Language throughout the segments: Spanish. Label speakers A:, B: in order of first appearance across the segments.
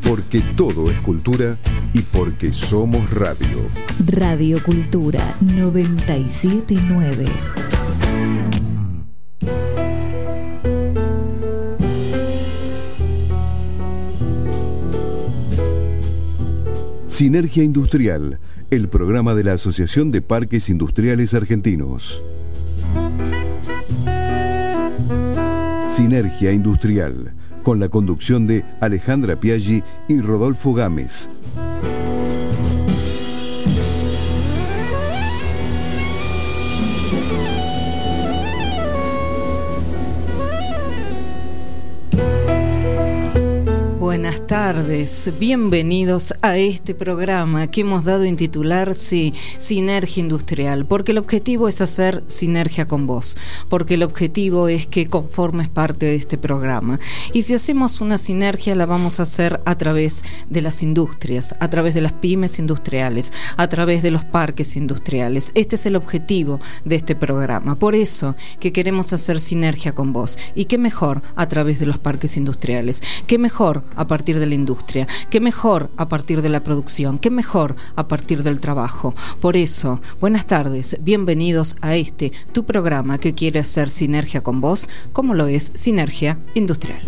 A: porque todo es cultura y porque somos radio.
B: Radio Cultura 979.
A: Sinergia Industrial, el programa de la Asociación de Parques Industriales Argentinos. Sinergia Industrial, con la conducción de Alejandra Piaggi y Rodolfo Gámez.
C: Buenas tardes, bienvenidos a este programa que hemos dado en titular Sinergia Industrial, porque el objetivo es hacer sinergia con vos, porque el objetivo es que conformes parte de este programa. Y si hacemos una sinergia la vamos a hacer a través de las industrias, a través de las pymes industriales, a través de los parques industriales. Este es el objetivo de este programa, por eso que queremos hacer sinergia con vos. Y qué mejor a través de los parques industriales, qué mejor a partir de la industria, qué mejor a partir de la producción, qué mejor a partir del trabajo. Por eso, buenas tardes, bienvenidos a tu programa que quiere hacer sinergia con vos, como lo es Sinergia Industrial.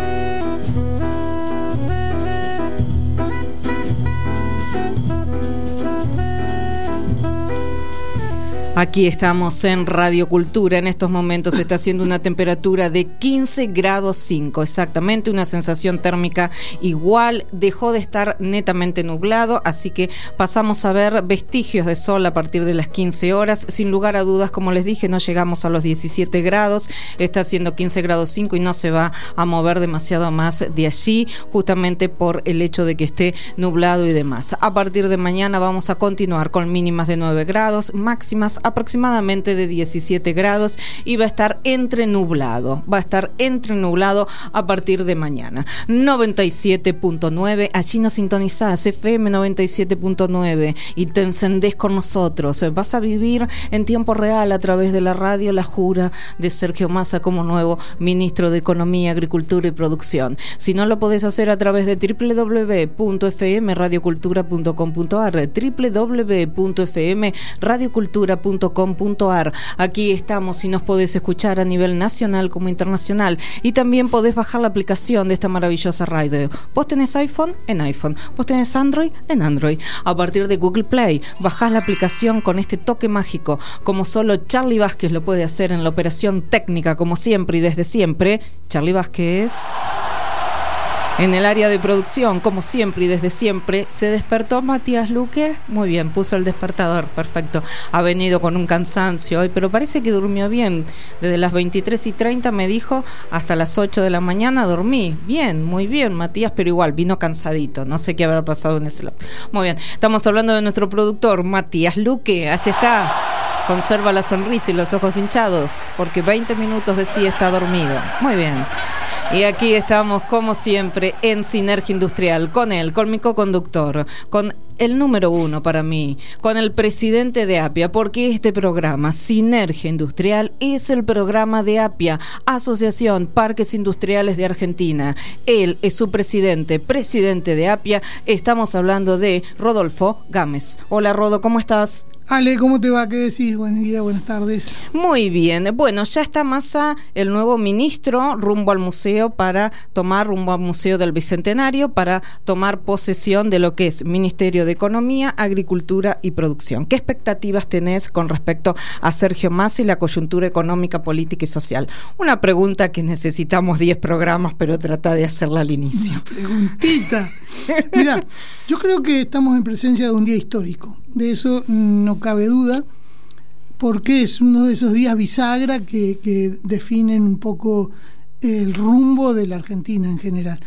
C: Aquí estamos en Radio Cultura. En estos momentos se está haciendo una temperatura de 15 grados 5, exactamente, una sensación térmica igual. Dejó de estar netamente nublado, así que pasamos a ver vestigios de sol a partir de las 15 horas. Sin lugar a dudas, como les dije, no llegamos a los 17 grados, está haciendo 15 grados 5 y no se va a mover demasiado más de allí, justamente por el hecho de que esté nublado y demás. A partir de mañana vamos a continuar con mínimas de 9 grados, máximas aproximadamente de 17 grados y va a estar entrenublado a partir de mañana. 97.9, allí nos sintonizás, FM 97.9 y te encendés con nosotros. Vas a vivir en tiempo real a través de la radio la jura de Sergio Massa como nuevo ministro de Economía, Agricultura y Producción. Si no, lo podés hacer a través de www.fmradiocultura.com.ar, www.fmradiocultura.com.ar. Aquí estamos y nos podés escuchar a nivel nacional como internacional, y también podés bajar la aplicación de esta maravillosa radio. Vos tenés iPhone, en iPhone. Vos tenés Android, en Android. A partir de Google Play, bajás la aplicación con este toque mágico, como solo Charlie Vázquez lo puede hacer en la operación técnica, como siempre y desde siempre. Charlie Vázquez. En el área de producción, como siempre y desde siempre, ¿se despertó Matías Luque? Muy bien, puso el despertador, perfecto. Ha venido con un cansancio hoy, pero parece que durmió bien. Desde las 23:30 me dijo, hasta las 8 de la mañana dormí. Bien, muy bien, Matías, pero igual, vino cansadito. No sé qué habrá pasado en ese lado. Muy bien, estamos hablando de nuestro productor, Matías Luque. Allí está. Conserva la sonrisa y los ojos hinchados, porque 20 minutos de sí está dormido. Muy bien. Y aquí estamos, como siempre, en Sinergia Industrial, con él, con mi coconductor, con el número uno para mí, con el presidente de APIA, porque este programa, Sinergia Industrial, es el programa de APIA, Asociación Parques Industriales de Argentina. Él es su presidente de APIA. Estamos hablando de Rodolfo Gámez. Hola, Rodo, ¿cómo estás?
D: Ale, ¿cómo te va? ¿Qué decís? Buen día, buenas tardes.
C: Muy bien. Bueno, ya está Massa, el nuevo ministro, rumbo al Museo del Bicentenario, para tomar posesión de lo que es Ministerio de Economía, Agricultura y Producción. ¿Qué expectativas tenés con respecto a Sergio Massa y la coyuntura económica, política y social? Una pregunta que necesitamos 10 programas, pero trata de hacerla al inicio.
D: Una preguntita. Mirá, yo creo que estamos en presencia de un día histórico. De eso no cabe duda, porque es uno de esos días bisagra que definen un poco el rumbo de la Argentina en general.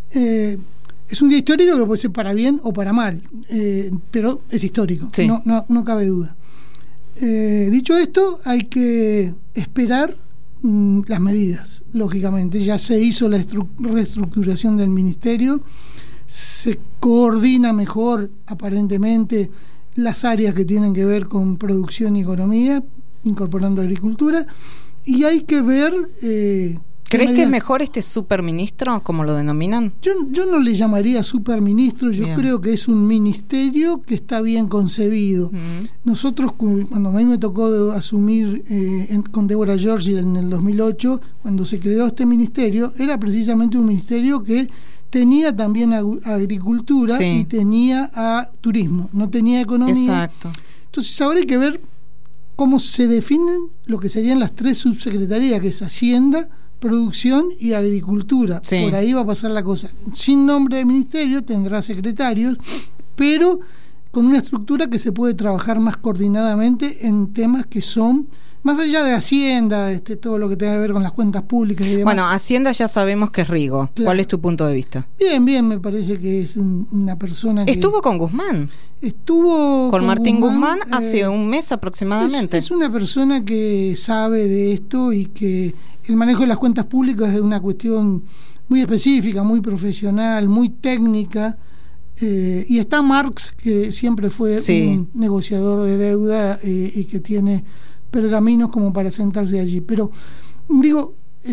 D: Es un día histórico que puede ser para bien o para mal, pero es histórico, sí. No cabe duda. Dicho esto, hay que esperar las medidas, lógicamente. Ya se hizo la reestructuración del ministerio, se coordina mejor, aparentemente, las áreas que tienen que ver con producción y economía, incorporando agricultura, y hay que ver
C: ¿Crees que es mejor este superministro, como lo denominan?
D: Yo no le llamaría superministro, yo creo que es un ministerio que está bien concebido. Nosotros, cuando a mí me tocó asumir con Débora Giorgi en el 2008, cuando se creó este ministerio, era precisamente un ministerio que tenía también agricultura y tenía turismo, no tenía economía. Exacto. Entonces ahora hay que ver cómo se definen lo que serían las tres subsecretarías, que es Hacienda, Producción y Agricultura. Por ahí va a pasar la cosa. Sin nombre de ministerio, tendrá secretarios, pero con una estructura que se puede trabajar más coordinadamente en temas que son más allá de Hacienda, todo lo que tenga que ver con las cuentas públicas y demás.
C: Bueno, Hacienda ya sabemos que es Rigo. Claro. ¿Cuál es tu punto de vista?
D: Bien, me parece que es una persona que...
C: ¿Estuvo con Guzmán?
D: Estuvo
C: con Martín Guzmán hace un mes aproximadamente.
D: Es una persona que sabe de esto y que el manejo de las cuentas públicas es una cuestión muy específica, muy profesional, muy técnica. Y está Marx, que siempre fue un negociador de deuda y que tiene pergaminos como para sentarse allí. Pero digo,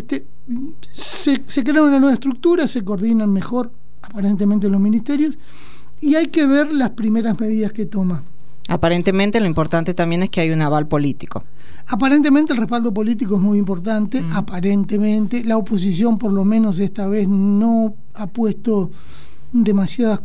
D: se crea una nueva estructura, se coordinan mejor aparentemente los ministerios y hay que ver las primeras medidas que toma.
C: Aparentemente lo importante también es que hay un aval político.
D: Aparentemente el respaldo político es muy importante. Aparentemente la oposición, por lo menos esta vez, no ha puesto demasiadas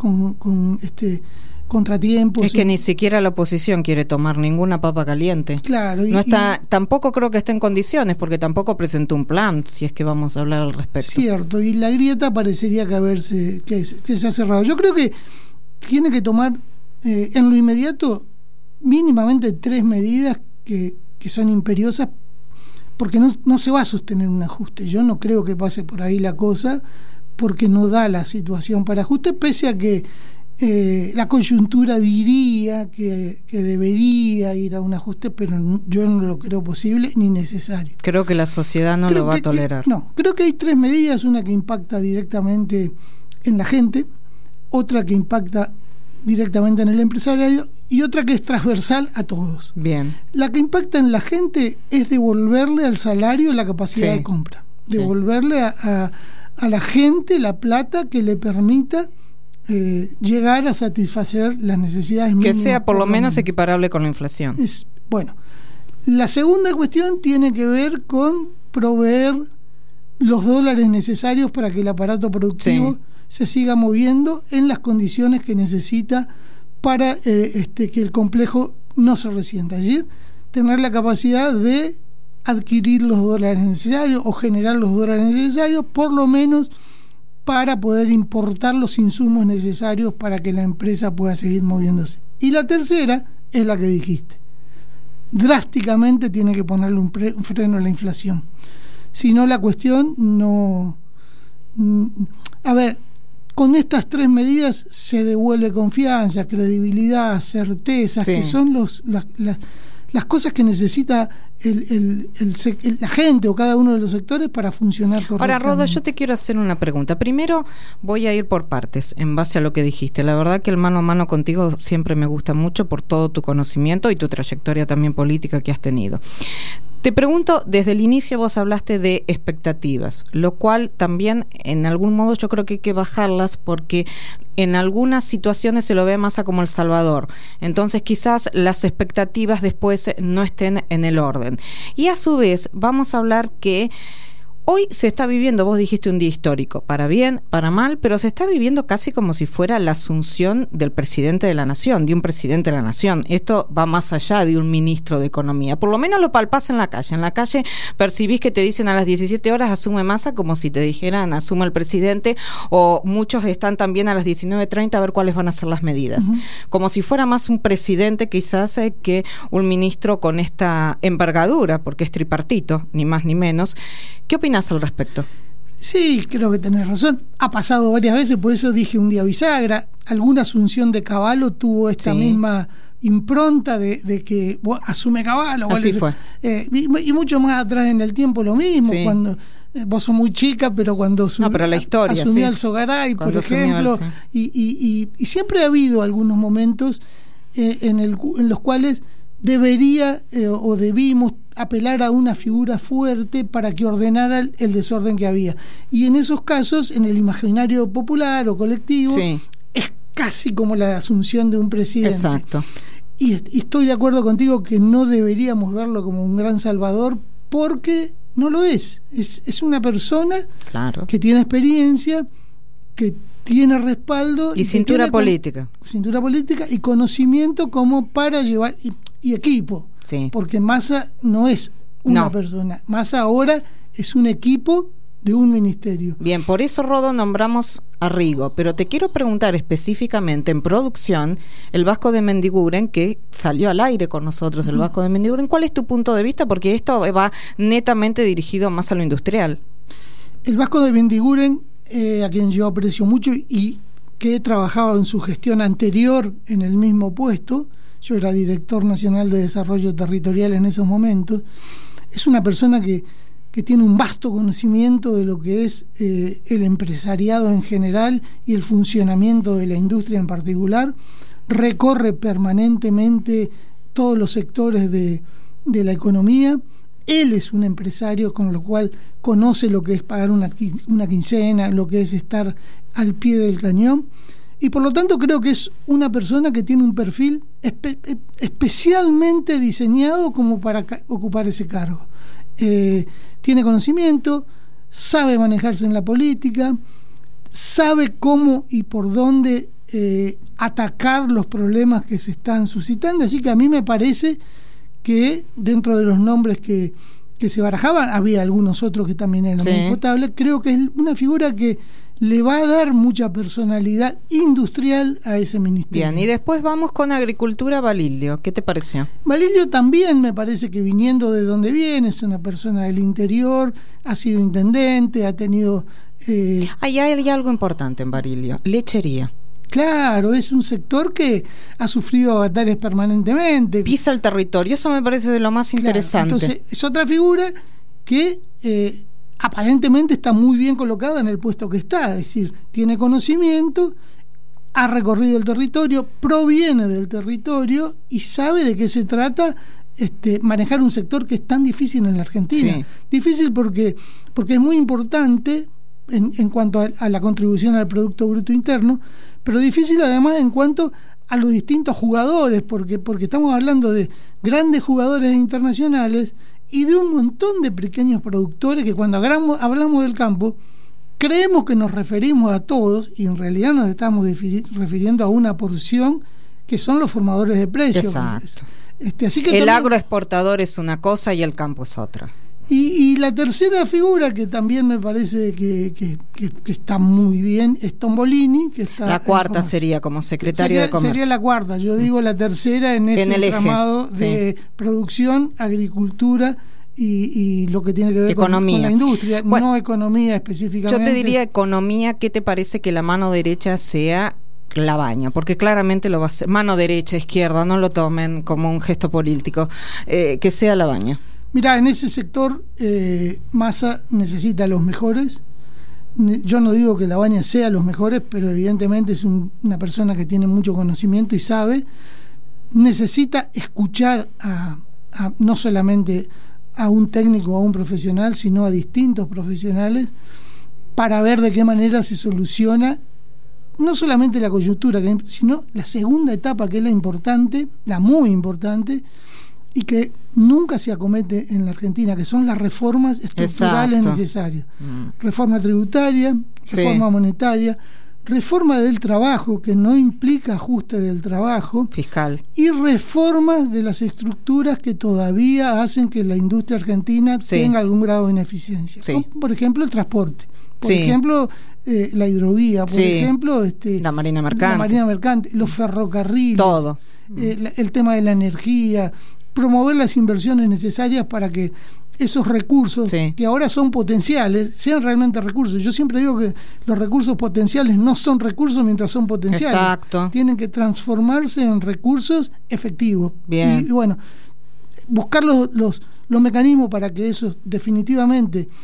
D: contratiempos. Es
C: que ni siquiera la oposición quiere tomar ninguna papa caliente.
D: Claro.
C: Tampoco creo que esté en condiciones, porque tampoco presentó un plan, si es que vamos a hablar al respecto.
D: Cierto, y la grieta parecería que se ha cerrado. Yo creo que tiene que tomar en lo inmediato mínimamente 3 medidas que son imperiosas, porque no se va a sostener un ajuste. Yo no creo que pase por ahí la cosa, porque no da la situación para ajuste, pese a que la coyuntura diría que debería ir a un ajuste, pero yo no lo creo posible ni necesario.
C: Creo que la sociedad no lo va a tolerar.
D: Creo que hay 3 medidas, una que impacta directamente en la gente, otra que impacta directamente en el empresariado y otra que es transversal a todos.
C: Bien.
D: La que impacta en la gente es devolverle al salario la capacidad de compra, devolverle a la gente la plata que le permita llegar a satisfacer las necesidades mínimas.
C: Que sea por lo menos equiparable con la inflación.
D: Bueno, la segunda cuestión tiene que ver con proveer los dólares necesarios para que el aparato productivo se siga moviendo en las condiciones que necesita para que el complejo no se resienta. Es decir, tener la capacidad de adquirir los dólares necesarios o generar los dólares necesarios, por lo menos para poder importar los insumos necesarios para que la empresa pueda seguir moviéndose. Y la tercera es la que dijiste. Drásticamente tiene que ponerle un freno a la inflación. Si no, la cuestión no... A ver, con estas 3 medidas se devuelve confianza, credibilidad, certezas, que son las cosas que necesita la gente o cada uno de los sectores para funcionar correctamente.
C: Ahora, Rodo, yo te quiero hacer una pregunta. Primero voy a ir por partes en base a lo que dijiste. La verdad que el mano a mano contigo siempre me gusta mucho por todo tu conocimiento y tu trayectoria también política que has tenido. Te pregunto, desde el inicio vos hablaste de expectativas, lo cual también en algún modo yo creo que hay que bajarlas, porque en algunas situaciones se lo ve más a como El Salvador. Entonces quizás las expectativas después no estén en el orden. Y a su vez vamos a hablar que hoy se está viviendo, vos dijiste un día histórico, para bien, para mal, pero se está viviendo casi como si fuera la asunción del presidente de la nación, de un presidente de la nación. Esto va más allá de un ministro de Economía. Por lo menos lo palpás en la calle. En la calle percibís que te dicen a las 17 horas asume Massa, como si te dijeran asume el presidente, o muchos están también a las 19:30 a ver cuáles van a ser las medidas. Como si fuera más un presidente quizás que un ministro con esta envergadura, porque es tripartito, ni más ni menos. ¿Qué opinas al respecto?
D: Sí, creo que tenés razón. Ha pasado varias veces, por eso dije un día bisagra. Alguna asunción de Cavallo tuvo esta misma impronta de que asume Cavallo.
C: Así fue.
D: Y mucho más atrás en el tiempo lo mismo, cuando vos sos muy chica, pero cuando
C: pero la historia,
D: asumió Alzogaray, por ejemplo, y siempre ha habido algunos momentos en los cuales debería o debimos apelar a una figura fuerte para que ordenara el desorden que había. Y en esos casos, en el imaginario popular o colectivo,
C: sí,
D: es casi como la asunción de un presidente.
C: exacto.
D: Y estoy de acuerdo contigo que no deberíamos verlo como un gran salvador, porque no lo es. Es una persona,
C: Claro.
D: que tiene experiencia, que tiene respaldo
C: Y cintura política.
D: cintura política y conocimiento como para llevar y equipo,
C: Sí.
D: porque Massa no es una
C: No.
D: persona, Massa ahora es un equipo de un ministerio.
C: Bien, por eso, Rodo, nombramos a Rigo, pero te quiero preguntar específicamente en producción, el Vasco de Mendiguren, que salió al aire con nosotros, el Vasco de Mendiguren, ¿cuál es tu punto de vista? Porque esto va netamente dirigido más a lo industrial.
D: El Vasco de Mendiguren, a quien yo aprecio mucho y que he trabajado en su gestión anterior en el mismo puesto, yo era director nacional de desarrollo territorial en esos momentos, es una persona que tiene un vasto conocimiento de lo que es el empresariado en general y el funcionamiento de la industria en particular, recorre permanentemente todos los sectores de la economía. Él es un empresario, con lo cual conoce lo que es pagar una quincena, lo que es estar al pie del cañón, y por lo tanto creo que es una persona que tiene un perfil especialmente diseñado como para ocupar ese cargo. Tiene conocimiento, sabe manejarse en la política, sabe cómo y por dónde atacar los problemas que se están suscitando, así que a mí me parece que dentro de los nombres que se barajaban, había algunos otros que también eran
C: Sí.
D: muy potables, creo que es una figura que le va a dar mucha personalidad industrial a ese ministerio.
C: Bien, y después vamos con Agricultura, Balilio. ¿Qué te pareció?
D: Valilio también me parece que, viniendo de donde viene, es una persona del interior, ha sido intendente, ha tenido...
C: Hay algo importante en Balilio, lechería.
D: Claro, es un sector que ha sufrido avatares permanentemente.
C: Pisa el territorio, eso me parece de lo más
D: Claro,
C: interesante.
D: entonces, es otra figura que aparentemente está muy bien colocada en el puesto que está, es decir, tiene conocimiento, ha recorrido el territorio, proviene del territorio y sabe de qué se trata manejar un sector que es tan difícil en la Argentina.
C: Sí.
D: Difícil porque es muy importante en cuanto a la contribución al Producto Bruto Interno, pero difícil además en cuanto a los distintos jugadores, porque estamos hablando de grandes jugadores internacionales y de un montón de pequeños productores que, cuando hablamos del campo, creemos que nos referimos a todos y en realidad nos estamos refiriendo a una porción que son los formadores de precios.
C: Exacto.
D: Así que
C: El
D: también,
C: agroexportador es una cosa y el campo es otra.
D: y la tercera figura que también me parece que está muy bien es Tombolini, que está...
C: La cuarta sería como secretario de Comercio.
D: Sería la cuarta, yo digo la tercera en ese
C: En el eje,
D: entramado de
C: sí.
D: producción, agricultura y lo que tiene que ver con la industria,
C: Bueno,
D: no economía específicamente.
C: Yo te diría economía, ¿qué te parece que la mano derecha sea Labaña? Porque claramente lo va a ser. Mano derecha, izquierda, no lo tomen como un gesto político, que sea Labaña.
D: Mirá, en ese sector Massa necesita a los mejores. Yo no digo que Labaña sea los mejores, pero evidentemente es una persona que tiene mucho conocimiento y sabe. Necesita escuchar no solamente a un técnico o a un profesional, sino a distintos profesionales, para ver de qué manera se soluciona no solamente la coyuntura, sino la segunda etapa, que es la importante, la muy importante, y que nunca se acomete en la Argentina, que son las reformas estructurales necesarias. Reforma tributaria, reforma monetaria, reforma del trabajo, que no implica ajuste del trabajo,
C: fiscal,
D: y reformas de las estructuras que todavía hacen que la industria argentina tenga algún grado de ineficiencia.
C: Sí.
D: Por ejemplo, el transporte, por ejemplo, la hidrovía, por ejemplo,
C: la marina mercante,
D: los ferrocarriles,
C: todo.
D: El tema de la energía, promover las inversiones necesarias para que esos recursos que ahora son potenciales sean realmente recursos. Yo siempre digo que los recursos potenciales no son recursos mientras son potenciales.
C: Exacto.
D: Tienen que transformarse en recursos efectivos.
C: Bien.
D: Y bueno, buscar los mecanismos para que eso definitivamente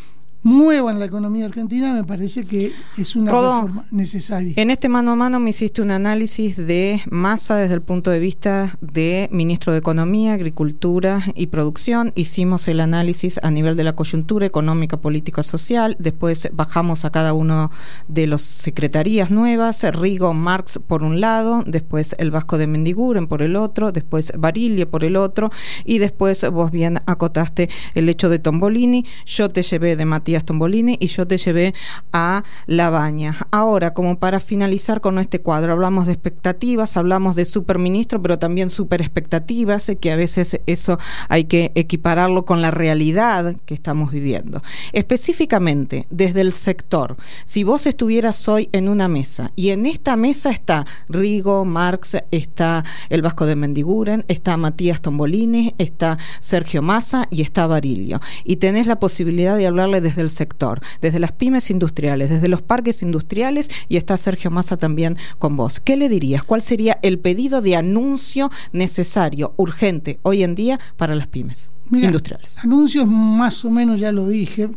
D: muevan la economía argentina, me parece que es una
C: Rodó,
D: reforma necesaria.
C: En este mano a mano me hiciste un análisis de Massa desde el punto de vista de ministro de Economía, Agricultura y Producción. Hicimos el análisis a nivel de la coyuntura económica, política, social. Después bajamos a cada uno de las secretarías nuevas, Rigo, Marx por un lado, después el Vasco de Mendiguren por el otro, después Barilli por el otro, y después vos bien acotaste el hecho de Tombolini. Yo te llevé de Matías Tombolini y yo te llevé a Labaña. Ahora, como para finalizar con este cuadro, hablamos de expectativas, hablamos de superministro, pero también super expectativas, que a veces eso hay que equipararlo con la realidad que estamos viviendo. Específicamente, desde el sector, si vos estuvieras hoy en una mesa, y en esta mesa está Rigo, Marx, está el Vasco de Mendiguren, está Matías Tombolini, está Sergio Massa y está Barilio, y tenés la posibilidad de hablarle desde el sector, desde las pymes industriales, desde los parques industriales, y está Sergio Massa también con vos. ¿Qué le dirías? ¿Cuál sería el pedido de anuncio necesario, urgente, hoy en día para las pymes industriales?
D: Anuncios más o menos ya lo dije.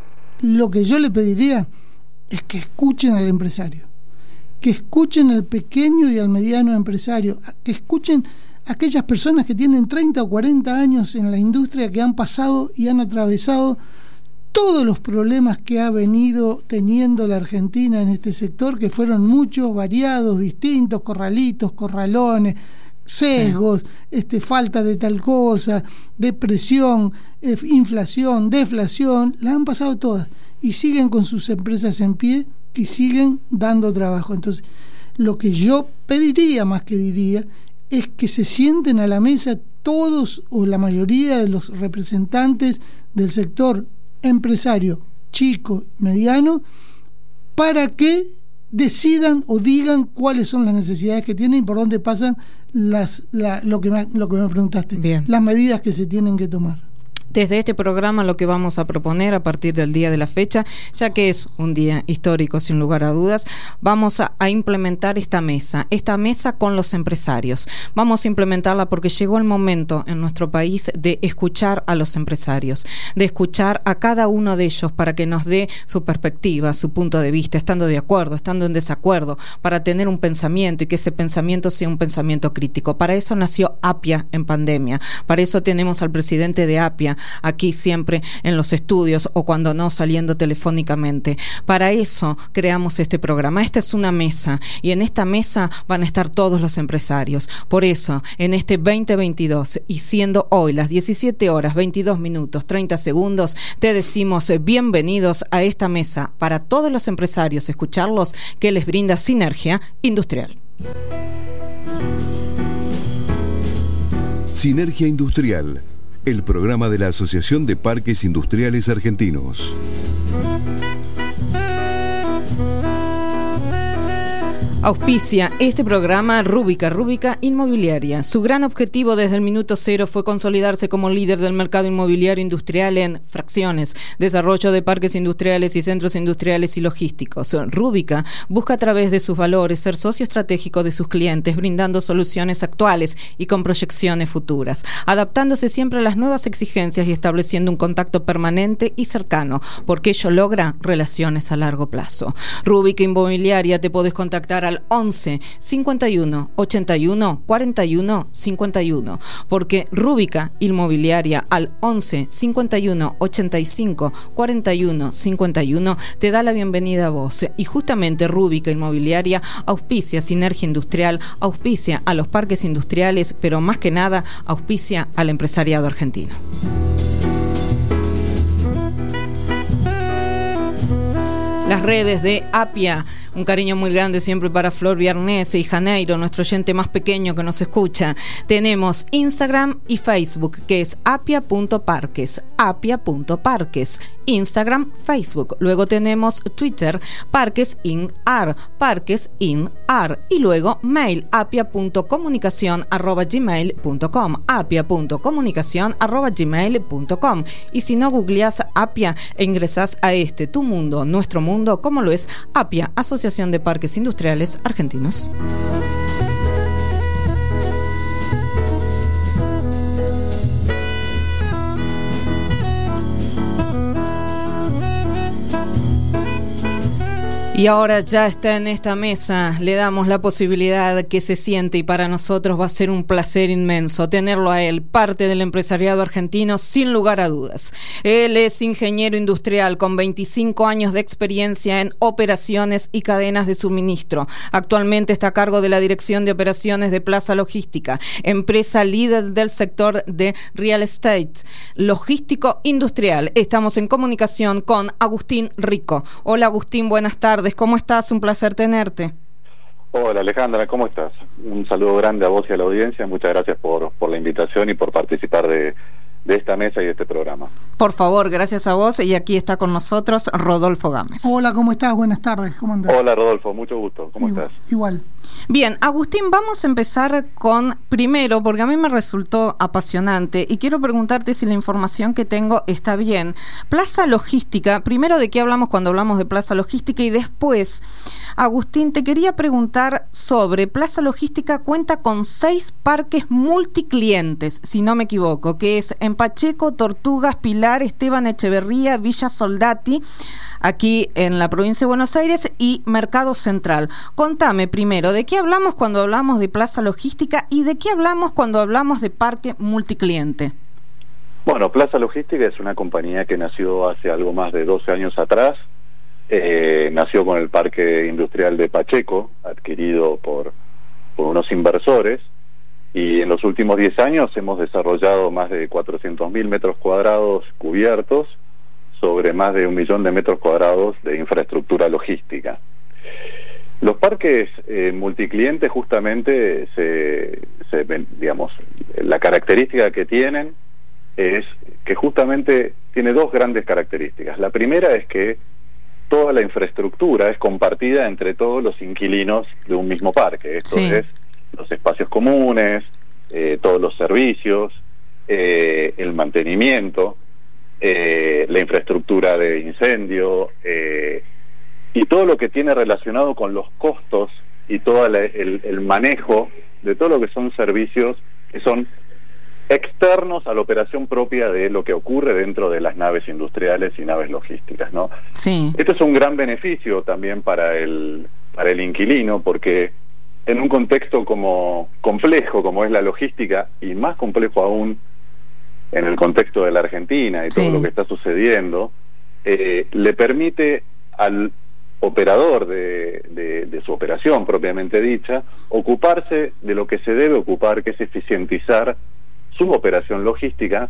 D: Lo que yo le pediría es que escuchen al empresario, que escuchen al pequeño y al mediano empresario, que escuchen a aquellas personas que tienen 30 o 40 años en la industria, que han pasado y han atravesado todos los problemas que ha venido teniendo la Argentina en este sector, que fueron muchos, variados, distintos, corralitos, corralones, sesgos, falta de tal cosa, depresión, inflación, deflación, la han pasado todas y siguen con sus empresas en pie y siguen dando trabajo. Entonces, lo que yo pediría, más que diría, es que se sienten a la mesa todos o la mayoría de los representantes del sector empresario chico, mediano, para que decidan o digan cuáles son las necesidades que tienen y por dónde pasan lo que me preguntaste. Bien. Las medidas que se tienen que tomar.
C: Desde este programa lo que vamos a proponer a partir del día de la fecha, ya que es un día histórico sin lugar a dudas, vamos a implementar esta mesa con los empresarios. Vamos a implementarla porque llegó el momento en nuestro país de escuchar a los empresarios, de escuchar a cada uno de ellos para que nos dé su perspectiva, su punto de vista, estando de acuerdo, estando en desacuerdo, para tener un pensamiento y que ese pensamiento sea un pensamiento crítico. Para eso nació APIA en pandemia, para eso tenemos al presidente de APIA aquí siempre en los estudios o cuando no saliendo telefónicamente. Para eso creamos este programa. Esta es una mesa y en esta mesa van a estar todos los empresarios. Por eso, en este 2022 y siendo hoy las 17 horas 22 minutos 30 segundos, te decimos bienvenidos a esta mesa para todos los empresarios, escucharlos, que les brinda Sinergia Industrial.
A: Sinergia Industrial, el programa de la Asociación de Parques Industriales Argentinos.
C: Auspicia este programa Rúbica Inmobiliaria. Su gran objetivo desde el minuto cero fue consolidarse como líder del mercado inmobiliario industrial en fracciones, desarrollo de parques industriales y centros industriales y logísticos. Rúbica busca a través de sus valores ser socio estratégico de sus clientes, brindando soluciones actuales y con proyecciones futuras, adaptándose siempre a las nuevas exigencias y estableciendo un contacto permanente y cercano, porque ello logra relaciones a largo plazo. Rúbica Inmobiliaria, te podés contactar al 11 51 81 41 51, porque Rúbica Inmobiliaria al 11 51 85 41 51 te da la bienvenida a vos. Y justamente Rúbica Inmobiliaria auspicia Sinergia Industrial, auspicia a los parques industriales, pero más que nada auspicia al empresariado argentino. Las redes de APIA, un cariño muy grande siempre para Flor Viarnese y Janeiro, nuestro oyente más pequeño que nos escucha. Tenemos Instagram y Facebook, que es apia.parques, apia.parques, Instagram, Facebook. Luego tenemos Twitter, parquesinAR, parquesinAR, y luego mail, apia.comunicacion@gmail.com, apia.comunicacion@gmail.com. Y si no, googleás APIA e ingresás a tu mundo, nuestro mundo, como lo es APIA, Asociación de Parques Industriales Argentinos. Y ahora ya está en esta mesa, le damos la posibilidad que se siente y para nosotros va a ser un placer inmenso tenerlo a él, parte del empresariado argentino sin lugar a dudas. Él es ingeniero industrial con 25 años de experiencia en operaciones y cadenas de suministro. Actualmente está a cargo de la Dirección de Operaciones de Plaza Logística, empresa líder del sector de real estate, logístico industrial. Estamos en comunicación con Agustín Rico. Hola Agustín, buenas tardes. ¿Cómo estás? Un placer tenerte.
E: Hola Alejandra, ¿cómo estás? Un saludo grande a vos y a la audiencia. Muchas gracias por la invitación y por participar de esta mesa y de este programa.
C: Por favor, gracias a vos. Y aquí está con nosotros Rodolfo Gámez.
D: Hola, ¿cómo estás? Buenas tardes, ¿cómo andás?
E: Hola Rodolfo, mucho gusto. ¿Cómo estás?
D: Igual.
C: Bien, Agustín, vamos a empezar con primero, porque a mí me resultó apasionante y quiero preguntarte si la información que tengo está bien. Plaza Logística, primero de qué hablamos cuando hablamos de Plaza Logística y después, Agustín, te quería preguntar sobre Plaza Logística. Cuenta con 6 parques multiclientes, si no me equivoco, que es en Pacheco, Tortugas, Pilar, Esteban Echeverría, Villa Soldati, aquí en la provincia de Buenos Aires, y Mercado Central. Contame primero, ¿de qué hablamos cuando hablamos de Plaza Logística y de qué hablamos cuando hablamos de parque multicliente?
E: Bueno, Plaza Logística es una compañía que nació hace algo más de 12 años atrás. Nació con el parque industrial de Pacheco, adquirido por unos inversores, y en los últimos 10 años hemos desarrollado más de 400.000 metros cuadrados cubiertos sobre más de 1 millón de metros cuadrados de infraestructura logística. Los parques multiclientes justamente digamos, la característica que tienen es que justamente tiene 2 grandes características. La primera es que toda la infraestructura es compartida entre todos los inquilinos de un mismo parque. Esto es los espacios comunes, todos los servicios, el mantenimiento, la infraestructura de incendio, y todo lo que tiene relacionado con los costos y todo el manejo de todo lo que son servicios que son externos a la operación propia de lo que ocurre dentro de las naves industriales y naves logísticas, ¿no?
C: Sí.
E: Esto es un gran beneficio también para el inquilino, porque en un contexto como complejo como es la logística, y más complejo aún en el contexto de la Argentina y todo lo que está sucediendo, le permite al operador de su operación propiamente dicha ocuparse de lo que se debe ocupar, que es eficientizar su operación logística.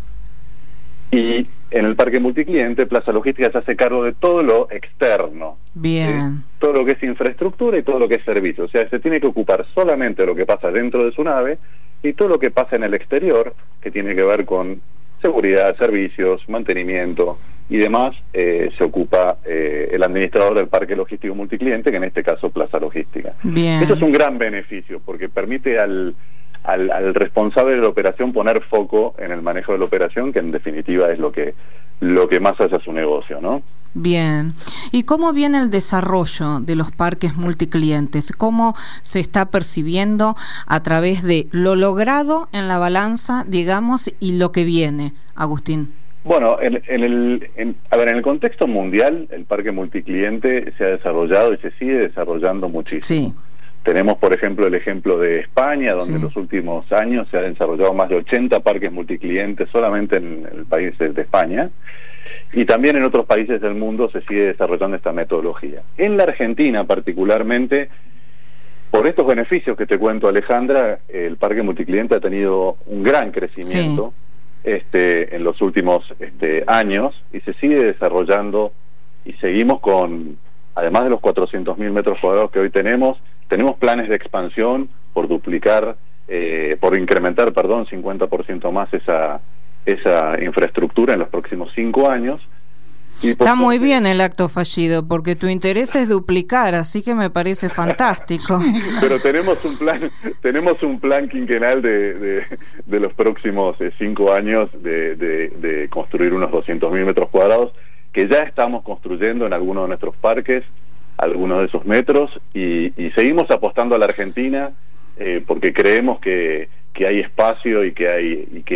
E: Y en el parque multicliente, Plaza Logística se hace cargo de todo lo externo.
C: Bien.
E: Todo lo que es infraestructura y todo lo que es servicio. O sea, se tiene que ocupar solamente de lo que pasa dentro de su nave, y todo lo que pasa en el exterior, que tiene que ver con seguridad, servicios, mantenimiento y demás, se ocupa el administrador del parque logístico multicliente, que en este caso Plaza Logística.
C: Bien.
E: Eso es un gran beneficio, porque permite al responsable de la operación poner foco en el manejo de la operación, que en definitiva es lo que más hace a su negocio, ¿no?
C: Bien. ¿Y cómo viene el desarrollo de los parques multiclientes? ¿Cómo se está percibiendo a través de lo logrado en la balanza, digamos, y lo que viene, Agustín?
E: Bueno, en el contexto mundial, el parque multicliente se ha desarrollado y se sigue desarrollando muchísimo.
C: Sí.
E: Tenemos, por ejemplo, el ejemplo de España, donde en los últimos años se han desarrollado más de 80 parques multiclientes solamente en el país de España, y también en otros países del mundo se sigue desarrollando esta metodología. En la Argentina particularmente, por estos beneficios que te cuento, Alejandra, el parque multicliente ha tenido un gran crecimiento en los últimos años, y se sigue desarrollando, y seguimos con, además de los 400.000 metros cuadrados que hoy tenemos planes de expansión por incrementar 50% más esa infraestructura en los próximos 5 años.
C: Está muy bien el acto fallido, porque tu interés es duplicar, así que me parece fantástico.
E: Pero tenemos un plan quinquenal de los próximos 5 años de construir unos 200.000 metros cuadrados, que ya estamos construyendo en algunos de nuestros parques, algunos de esos metros, y seguimos apostando a la Argentina, porque creemos que hay espacio y que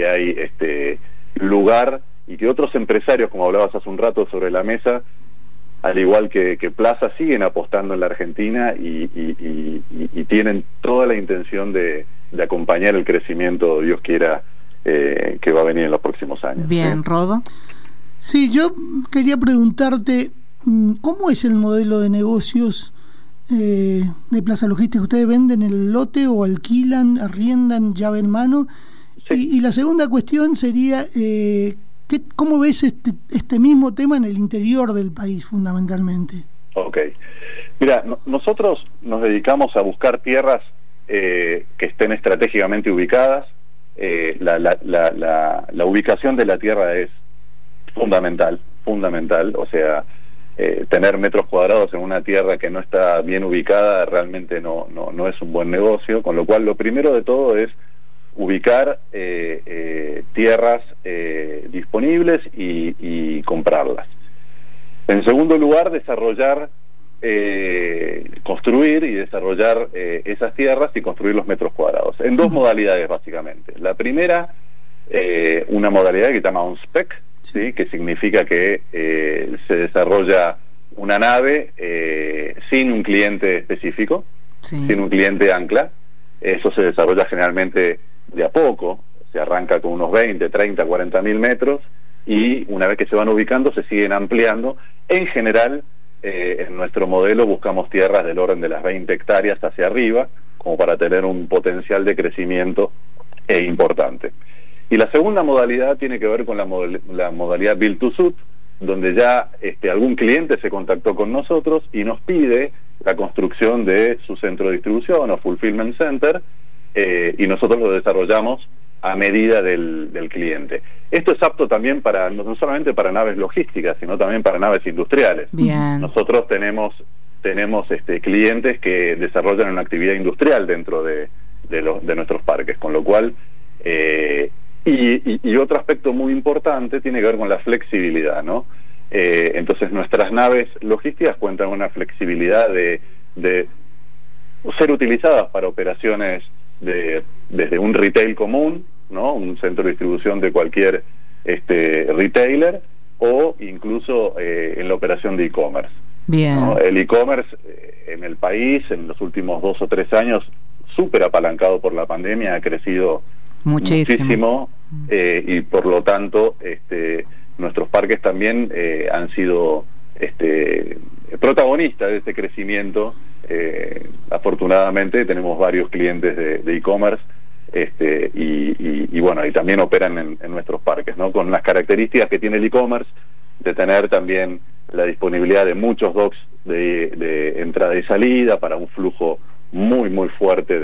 E: hay lugar, y que otros empresarios, como hablabas hace un rato sobre la mesa, al igual que Plaza, siguen apostando en la Argentina y tienen toda la intención de acompañar el crecimiento, Dios quiera, que va a venir en los próximos años.
C: Bien, Rodo.
D: Sí, yo quería preguntarte, ¿cómo es el modelo de negocios de Plaza Logística? ¿Ustedes venden el lote o alquilan, arriendan llave en mano? Sí. Y la segunda cuestión sería, ¿cómo ves este mismo tema en el interior del país, fundamentalmente?
E: Ok. Mira, nosotros nos dedicamos a buscar tierras que estén estratégicamente ubicadas. La ubicación de la tierra es fundamental, o sea, tener metros cuadrados en una tierra que no está bien ubicada realmente no es un buen negocio, con lo cual lo primero de todo es ubicar tierras disponibles y comprarlas. En segundo lugar, construir y desarrollar esas tierras y construir los metros cuadrados en dos modalidades básicamente. La primera, una modalidad que se llama un spec, ¿sí? Que significa que se desarrolla una nave sin un cliente específico, sin un cliente ancla. Eso se desarrolla generalmente de a poco, se arranca con unos 20, 30, 40 mil metros y una vez que se van ubicando se siguen ampliando. En general, en nuestro modelo buscamos tierras del orden de las 20 hectáreas hacia arriba, como para tener un potencial de crecimiento importante. Y la segunda modalidad tiene que ver con la modalidad Build to Suit, donde ya algún cliente se contactó con nosotros y nos pide la construcción de su centro de distribución o fulfillment center, y nosotros lo desarrollamos a medida del cliente. Esto es apto también no solamente para naves logísticas, sino también para naves industriales.
C: Bien.
E: Nosotros tenemos clientes que desarrollan una actividad industrial dentro de nuestros parques, con lo cual y otro aspecto muy importante tiene que ver con la flexibilidad, ¿no? Entonces nuestras naves logísticas cuentan con una flexibilidad de ser utilizadas para operaciones desde un retail común, ¿no? Un centro de distribución de cualquier retailer, o incluso en la operación de e-commerce.
C: Bien.
E: ¿No? El e-commerce en el país en los últimos 2 o 3 años, súper apalancado por la pandemia, ha crecido muchísimo, y por lo tanto nuestros parques también han sido protagonistas de este crecimiento. Afortunadamente tenemos varios clientes de e-commerce y bueno, y también operan en nuestros parques, ¿no? Con las características que tiene el e-commerce de tener también la disponibilidad de muchos docks de entrada y salida para un flujo muy muy fuerte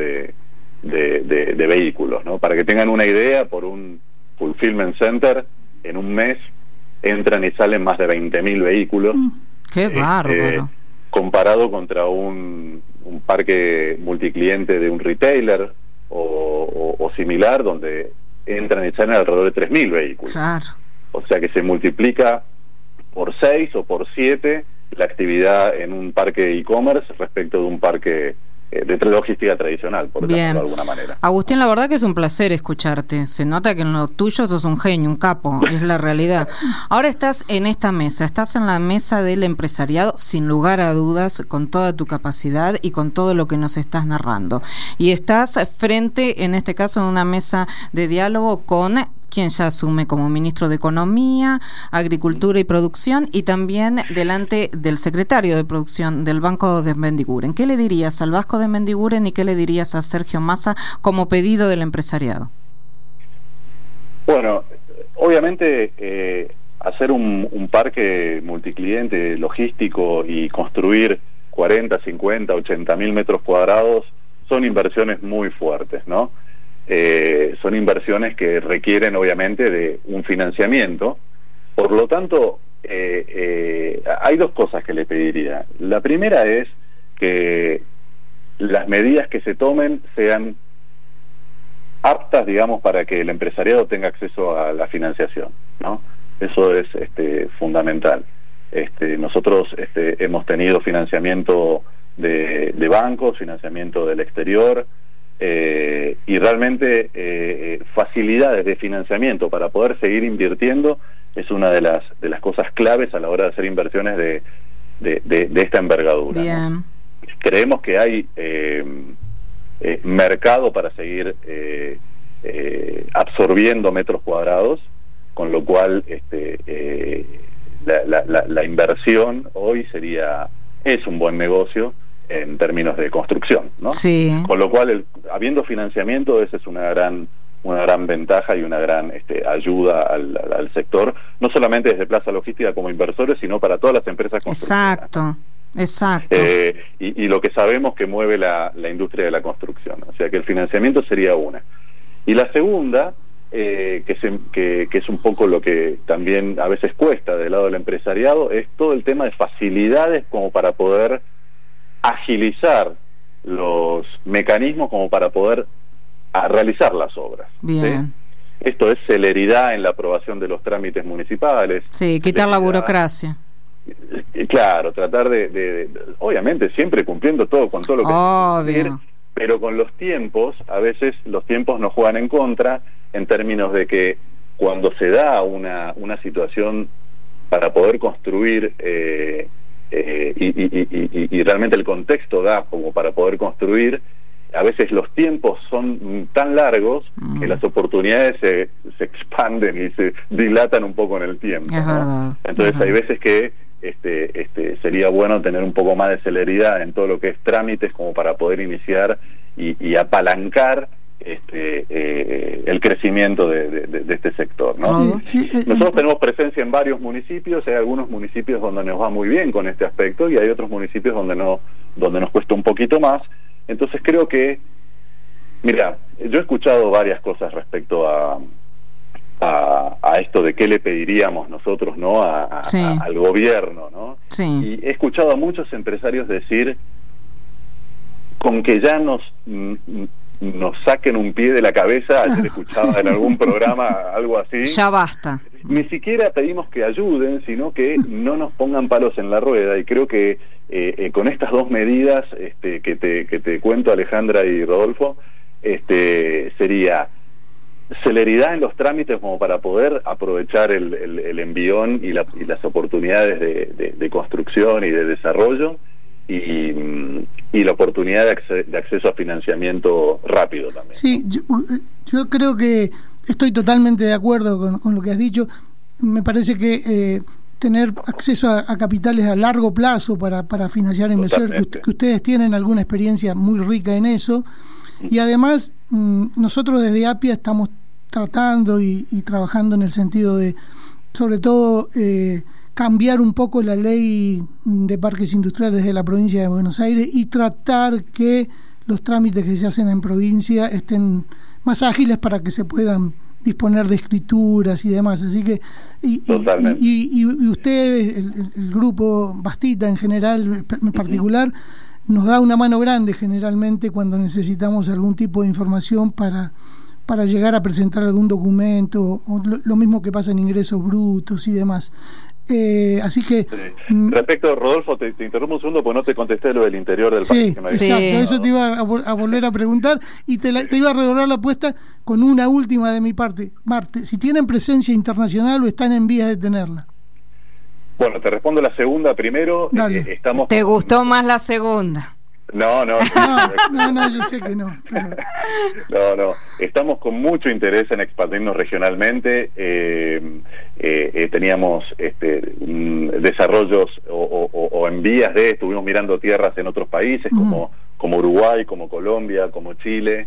E: de vehículos, ¿no? Para que tengan una idea, por un fulfillment center en un mes entran y salen más de 20.000 vehículos.
C: ¡Qué bárbaro!
E: Comparado contra un parque multicliente de un retailer o similar, donde entran y salen alrededor de 3.000 vehículos.
C: Claro.
E: O sea que se multiplica por 6 o por 7 la actividad en un parque e-commerce respecto de un parque de logística tradicional, por decirlo de alguna manera.
C: Agustín, la verdad que es un placer escucharte. Se nota que en lo tuyo sos un genio, un capo, es la realidad. Ahora estás en esta mesa, estás en la mesa del empresariado, sin lugar a dudas, con toda tu capacidad y con todo lo que nos estás narrando. Y estás frente, en este caso, en una mesa de diálogo con quien ya asume como ministro de Economía, Agricultura y Producción, y también delante del secretario de Producción del Banco de Mendiguren. ¿Qué le dirías al Banco de Mendiguren y qué le dirías a Sergio Massa como pedido del empresariado?
E: Bueno, obviamente hacer un parque multicliente logístico y construir 40, 50, 80.000 metros cuadrados son inversiones muy fuertes, ¿no? Son inversiones que requieren obviamente de un financiamiento. Por lo tanto, hay dos cosas que le pediría. La primera es que las medidas que se tomen sean aptas, digamos, para que el empresariado tenga acceso a la financiación, ¿no? Eso es fundamental. Nosotros hemos tenido financiamiento de bancos, financiamiento del exterior, y realmente facilidades de financiamiento para poder seguir invirtiendo es una de las cosas claves a la hora de hacer inversiones esta envergadura.
C: Bien.
E: ¿No? Creemos que hay mercado para seguir absorbiendo metros cuadrados, con lo cual la inversión hoy es un buen negocio en términos de construcción, ¿no?
C: Sí.
E: Con lo cual, habiendo financiamiento, esa es una gran ventaja y una gran ayuda al sector, no solamente desde Plaza Logística como inversores, sino para todas las empresas constructoras.
C: Exacto.
E: Y lo que sabemos que mueve la industria de la construcción. O sea que el financiamiento sería una. Y la segunda, que es un poco lo que también a veces cuesta del lado del empresariado, es todo el tema de facilidades como para poder agilizar los mecanismos como para poder realizar las obras.
C: Bien.
E: ¿Sí? Esto es celeridad en la aprobación de los trámites municipales.
C: Sí, quitar la burocracia.
E: Claro, tratar de obviamente siempre cumpliendo con todo lo que
C: obvio,
E: pero con los tiempos, a veces los tiempos nos juegan en contra, en términos de que cuando se da una situación para poder construir y realmente el contexto da como para poder construir, a veces los tiempos son tan largos que las oportunidades se expanden y se dilatan un poco en el tiempo,
C: es
E: ¿no?
C: verdad.
E: Entonces hay veces que sería bueno tener un poco más de celeridad en todo lo que es trámites como para poder iniciar y apalancar el crecimiento de este sector, ¿no? Nosotros tenemos presencia en varios municipios, hay algunos municipios donde nos va muy bien con este aspecto y hay otros municipios donde nos cuesta un poquito más. Entonces creo que, mira, yo he escuchado varias cosas respecto a esto de qué le pediríamos nosotros, ¿no? Al gobierno, ¿no?
C: Sí.
E: Y he escuchado a muchos empresarios decir, con que ya nos saquen un pie de la cabeza, ayer escuchaba en algún programa algo así.
C: Ya basta.
E: Ni siquiera pedimos que ayuden, sino que no nos pongan palos en la rueda, y creo que con estas dos medidas que te cuento, Alejandra y Rodolfo, sería celeridad en los trámites como para poder aprovechar el envión y las oportunidades de construcción y de desarrollo, y la oportunidad de acceso a financiamiento rápido también.
D: Sí, yo creo que estoy totalmente de acuerdo con lo que has dicho. Me parece que tener acceso a capitales a largo plazo para financiar inversiones, que ustedes tienen alguna experiencia muy rica en eso, y además nosotros desde APIA estamos tratando y trabajando en el sentido de, sobre todo, cambiar un poco la ley de parques industriales de la provincia de Buenos Aires y tratar que los trámites que se hacen en provincia estén más ágiles para que se puedan disponer de escrituras y demás. Así que y ustedes, el grupo Bastita en general, en particular, nos da una mano grande generalmente cuando necesitamos algún tipo de información para llegar a presentar algún documento, o lo mismo que pasa en ingresos brutos y demás. Así que
E: respecto, Rodolfo, te interrumpo un segundo porque no te contesté lo del interior del país.
D: Exacto, eso te iba a volver a preguntar, y te iba a redoblar la apuesta con una última de mi parte. Marte, si tienen presencia internacional o están en vías de tenerla.
E: Bueno, te respondo la segunda primero.
C: ¿Te gustó más la segunda?
E: No,
D: yo sé que no. Pero...
E: No, estamos con mucho interés en expandirnos regionalmente. Teníamos desarrollos o en vías estuvimos mirando tierras en otros países como Uruguay, como Colombia, como Chile,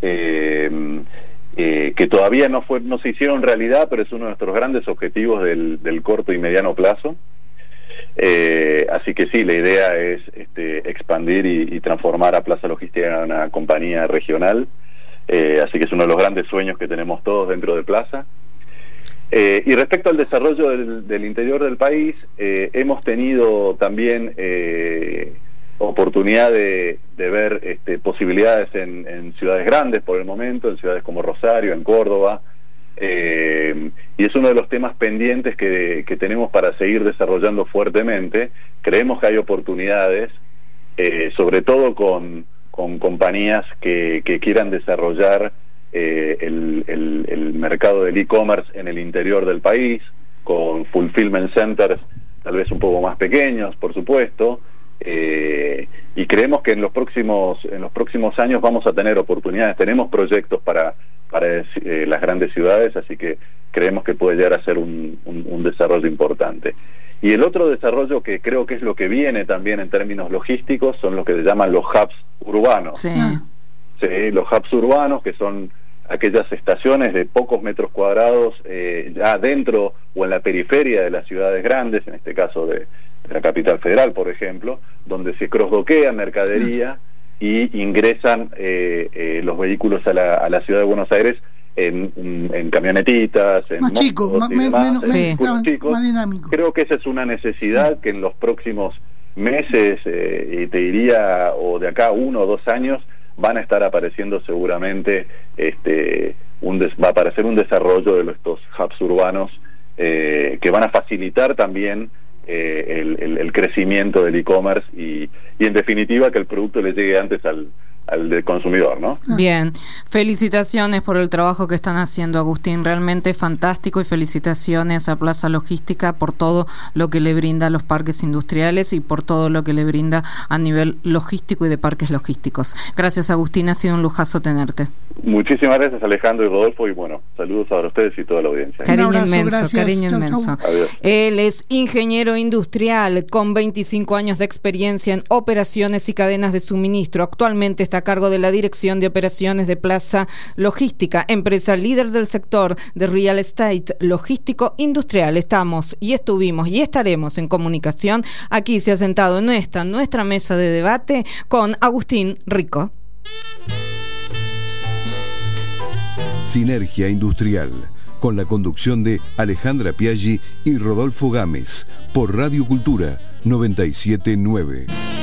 E: que todavía no se hicieron realidad, pero es uno de nuestros grandes objetivos del corto y mediano plazo. Así que sí, la idea es expandir y transformar a Plaza Logística en una compañía regional, así que es uno de los grandes sueños que tenemos todos dentro de Plaza. Y respecto al desarrollo del interior del país, hemos tenido también oportunidad de ver posibilidades en ciudades grandes por el momento, en ciudades como Rosario, en Córdoba, y es uno de los temas pendientes que tenemos para seguir desarrollando fuertemente. Creemos que hay oportunidades, sobre todo con compañías que quieran desarrollar el mercado del e-commerce en el interior del país, con fulfillment centers tal vez un poco más pequeños, por supuesto, y creemos que en los próximos años vamos a tener oportunidades, tenemos proyectos para las grandes ciudades, así que creemos que puede llegar a ser un desarrollo importante. Y el otro desarrollo que creo que es lo que viene también en términos logísticos son los que se llaman los hubs urbanos.
C: Sí.
E: Sí, los hubs urbanos, que son aquellas estaciones de pocos metros cuadrados ya dentro o en la periferia de las ciudades grandes, en este caso de la capital federal, por ejemplo, donde se cross-dockea mercadería y ingresan los vehículos a la ciudad de Buenos Aires en camionetitas, en
D: más chicos, menos
E: chicos.
D: Más dinámico.
E: Creo que esa es una necesidad que en los próximos meses, te diría, o de acá 1 o 2 años, van a estar apareciendo seguramente, va a aparecer un desarrollo de estos hubs urbanos que van a facilitar también el crecimiento del e-commerce y en definitiva que el producto le llegue antes al consumidor, ¿no?
C: Bien, felicitaciones por el trabajo que están haciendo, Agustín, realmente fantástico, y felicitaciones a Plaza Logística por todo lo que le brinda a los parques industriales y por todo lo que le brinda a nivel logístico y de parques logísticos. Gracias, Agustín, ha sido un lujazo tenerte.
E: Muchísimas gracias, Alejandro y Rodolfo, y bueno, saludos para ustedes y toda la audiencia.
C: Cariño
D: abrazo,
C: inmenso,
D: gracias.
C: cariño
D: Chau,
C: inmenso.
D: chau.
E: Adiós.
C: Él es ingeniero industrial con 25 años de experiencia en operaciones y cadenas de suministro. Actualmente está a cargo de la Dirección de Operaciones de Plaza Logística, empresa líder del sector de real estate logístico industrial. Estamos y estuvimos y estaremos en comunicación. Aquí se ha sentado en nuestra mesa de debate con Agustín Rico.
A: Sinergia Industrial, con la conducción de Alejandra Piaggi y Rodolfo Gámez, por Radio Cultura 97.9.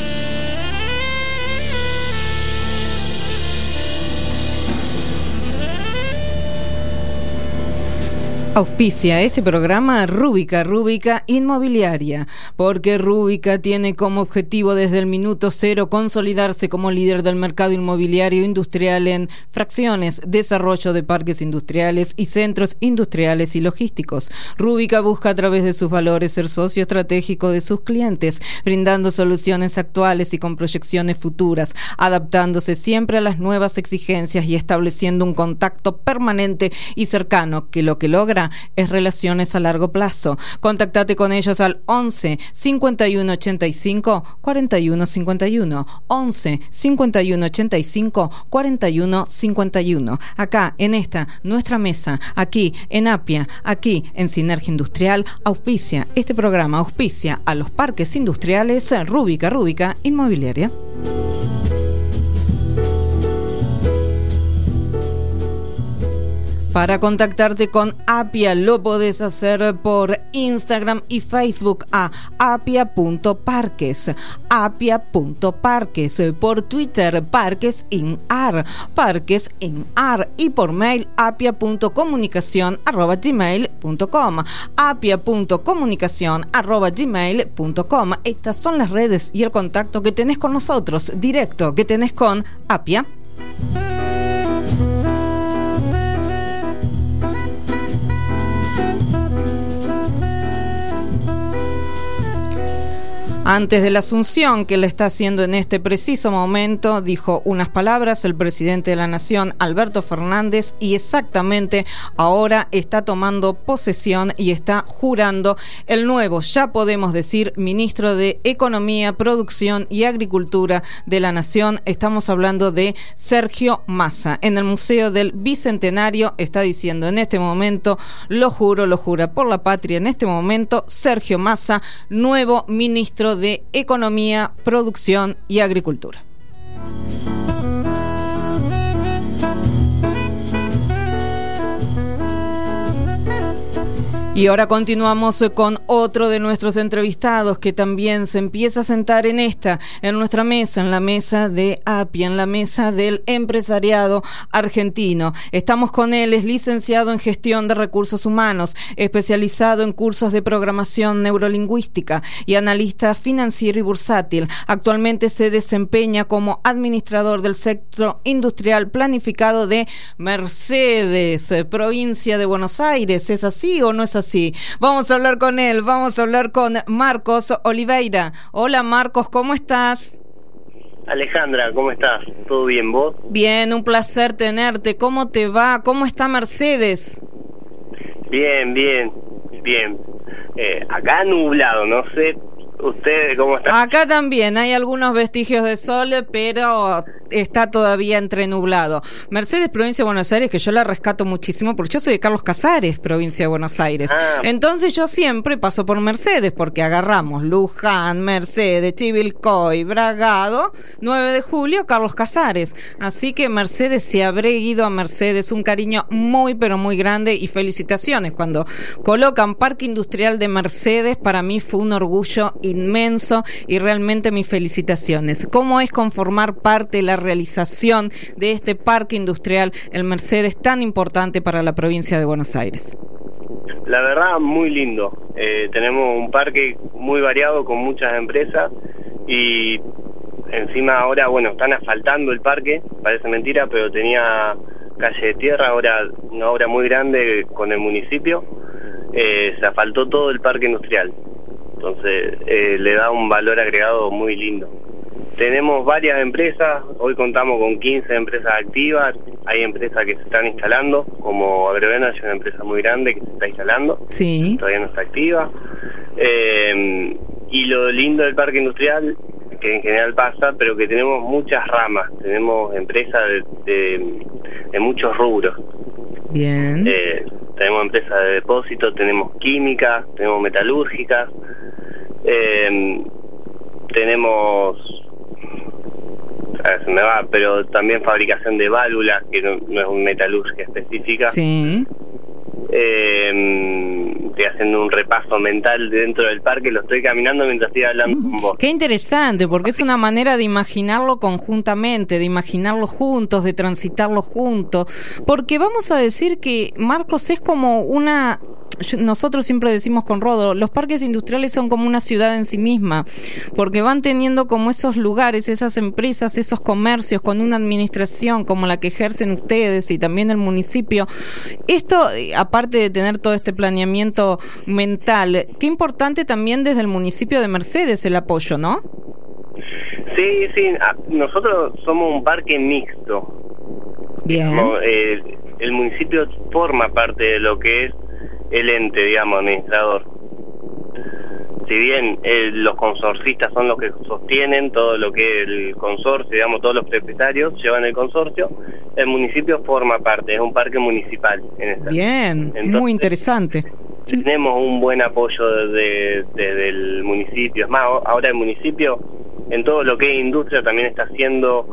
C: Auspicia este programa Rúbica Inmobiliaria, porque Rúbica tiene como objetivo desde el minuto cero consolidarse como líder del mercado inmobiliario industrial en fracciones, desarrollo de parques industriales y centros industriales y logísticos. Rúbica busca a través de sus valores ser socio estratégico de sus clientes, brindando soluciones actuales y con proyecciones futuras, adaptándose siempre a las nuevas exigencias y estableciendo un contacto permanente y cercano que lo que logra es relaciones a largo plazo. Contactate con ellos al 11 51 85 41 51, 11 51 85 41 51. Acá en esta nuestra mesa, aquí en Apia, aquí en Sinergia Industrial, auspicia este programa, auspicia a los parques industriales Rúbica Inmobiliaria. Para contactarte con Apia lo podés hacer por Instagram y Facebook a apia.parques, apia.parques, por Twitter parquesinar, y por mail apia.comunicacion@gmail.com, apia.comunicacion@gmail.com. Estas son las redes y el contacto que tenés con nosotros, directo, que tenés con Apia. Antes de la asunción que le está haciendo en este preciso momento, dijo unas palabras el presidente de la Nación, Alberto Fernández, y exactamente ahora está tomando posesión y está jurando el nuevo, ya podemos decir, ministro de Economía, Producción y Agricultura de la Nación. Estamos hablando de Sergio Massa. En el Museo del Bicentenario está diciendo en este momento, lo jura por la patria, en este momento, Sergio Massa, nuevo ministro de Economía, Producción y Agricultura. Y ahora continuamos con otro de nuestros entrevistados que también se empieza a sentar en nuestra mesa, en la mesa de Apia, en la mesa del empresariado argentino. Estamos con él, es licenciado en Gestión de Recursos Humanos, especializado en cursos de programación neurolingüística y analista financiero y bursátil. Actualmente se desempeña como administrador del sector industrial planificado de Mercedes, provincia de Buenos Aires. ¿Es así o no es así? así. Vamos a hablar con él, vamos a hablar con Marcos Oliveira. Hola Marcos, ¿cómo estás?
F: Alejandra, ¿cómo estás? ¿Todo bien, vos?
C: Bien, un placer tenerte. ¿Cómo te va? ¿Cómo está Mercedes?
F: Bien. Acá nublado, no sé ustedes cómo están.
C: Acá también hay algunos vestigios de sol, pero está todavía entrenublado. Mercedes, provincia de Buenos Aires, que yo la rescato muchísimo, porque yo soy de Carlos Casares, provincia de Buenos Aires. Entonces yo siempre paso por Mercedes, porque agarramos Luján, Mercedes, Chivilcoy, Bragado, 9 de julio, Carlos Casares. Así que Mercedes, se habré ido a Mercedes, un cariño muy, pero muy grande, y felicitaciones. Cuando colocan Parque Industrial de Mercedes, para mí fue un orgullo inmenso, y realmente mis felicitaciones. ¿Cómo es conformar parte de la realización de este parque industrial, el Mercedes, tan importante para la provincia de Buenos Aires?
F: La verdad, muy lindo. Tenemos un parque muy variado con muchas empresas, y encima ahora, bueno, están asfaltando el parque, parece mentira, pero tenía calle de tierra, ahora una obra muy grande con el municipio, se asfaltó todo el parque industrial. Entonces le da un valor agregado muy lindo. Tenemos varias empresas, hoy contamos con 15 empresas activas, hay empresas que se están instalando, como Agrovena, es una empresa muy grande que se está instalando,
C: sí,
F: todavía no está activa. Y lo lindo del parque industrial, que en general pasa, pero que tenemos muchas ramas, tenemos empresas de muchos rubros.
C: Bien.
F: Tenemos empresas de depósito, tenemos químicas, tenemos metalúrgicas, tenemos, se me va, pero también fabricación de válvulas, que no es una metalurgia específica.
C: Sí.
F: Estoy haciendo un repaso mental dentro del parque, lo estoy caminando mientras estoy hablando con vos.
C: Qué interesante, porque es una manera de imaginarlo conjuntamente, de imaginarlo juntos, de transitarlo juntos, porque vamos a decir que Marcos es como una... Nosotros siempre decimos con Rodo, los parques industriales son como una ciudad en sí misma, porque van teniendo como esos lugares, esas empresas, esos comercios, con una administración como la que ejercen ustedes y también el municipio. Esto, aparte de tener todo este planeamiento mental, qué importante también desde el municipio de Mercedes el apoyo, ¿no?
F: Sí, nosotros somos un parque mixto.
C: Bien.
F: El municipio forma parte de lo que es el ente, digamos, administrador. Si bien los consorcistas son los que sostienen todo lo que es el consorcio, digamos, todos los propietarios llevan el consorcio, el municipio forma parte, es un parque municipal.
C: Bien, entonces, muy interesante.
F: Tenemos un buen apoyo desde el municipio. Es más, ahora el municipio, en todo lo que es industria, también está haciendo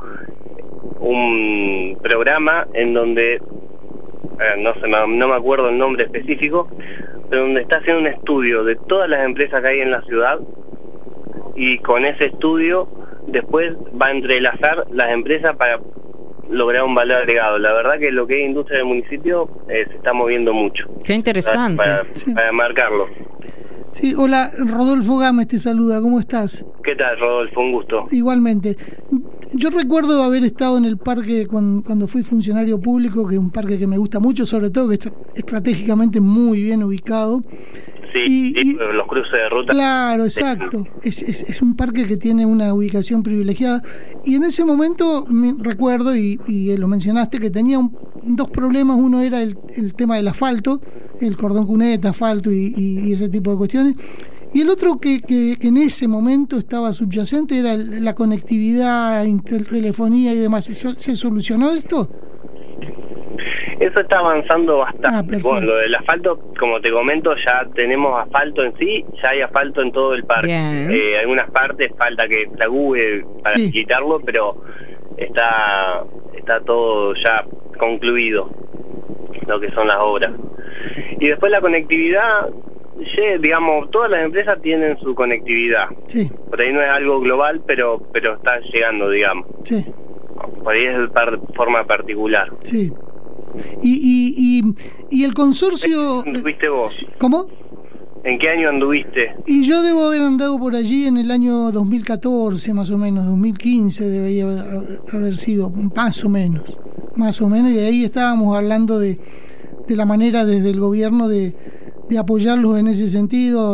F: un programa en donde no me acuerdo el nombre específico, pero donde está haciendo un estudio de todas las empresas que hay en la ciudad, y con ese estudio después va a entrelazar las empresas para lograr un valor agregado. La verdad que lo que es industria del municipio se está moviendo mucho.
C: Qué interesante.
F: Para marcarlo.
D: Sí, hola, Rodolfo Gámez te saluda, ¿cómo estás?
F: ¿Qué tal, Rodolfo? Un gusto.
D: Igualmente. Yo recuerdo haber estado en el parque cuando fui funcionario público, que es un parque que me gusta mucho, sobre todo que está estratégicamente muy bien ubicado.
F: Sí, los cruces de ruta.
D: Claro, exacto. Es un parque que tiene una ubicación privilegiada. Y en ese momento recuerdo, y lo mencionaste, que tenía dos problemas. Uno era el tema del asfalto, el cordón cuneta, asfalto y ese tipo de cuestiones. Y el otro que en ese momento estaba subyacente era la conectividad, telefonía y demás. ¿Se solucionó esto?
F: Eso está avanzando bastante. Bueno, lo del asfalto, como te comento, ya tenemos asfalto en sí, ya hay asfalto en todo el parque. Algunas partes falta que flagúe para quitarlo, pero está todo ya concluido, lo que son las obras. Y después la conectividad, digamos, todas las empresas tienen su conectividad. Sí. Por ahí no es algo global, pero está llegando, digamos. Sí. Por ahí es de forma particular.
D: Sí. Y el consorcio...
F: ¿En qué año anduviste vos?
D: ¿Cómo?
F: ¿En qué año anduviste?
D: Y yo debo haber andado por allí en el año 2014, más o menos, 2015 debería haber sido, más o menos, y ahí estábamos hablando de la manera desde el gobierno de apoyarlos en ese sentido,